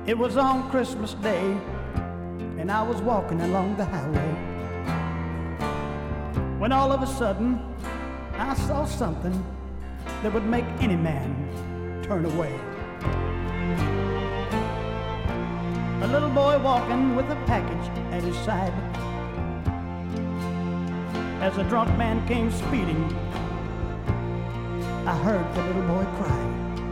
It was on Christmas Day, and I was walking along the highway, when all of a sudden I saw something that would make any man turn away. A little boy walking with a package at his side. As a drunk man came speeding, I heard the little boy cry.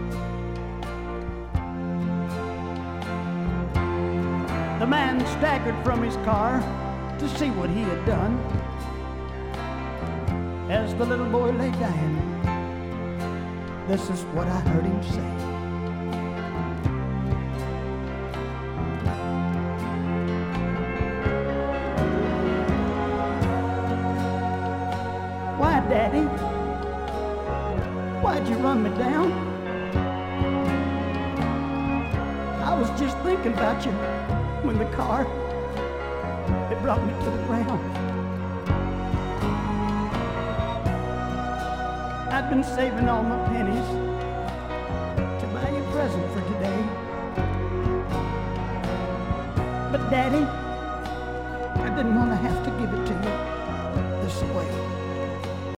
The man staggered from his car to see what he had done. As the little boy lay dying, this is what I heard him say. Why, Daddy? Why'd you run me down? I was just thinking about you when the car, it brought me to the ground. I've been saving all my pennies to buy you a present for today. But Daddy, I didn't want to have to give it to you this way.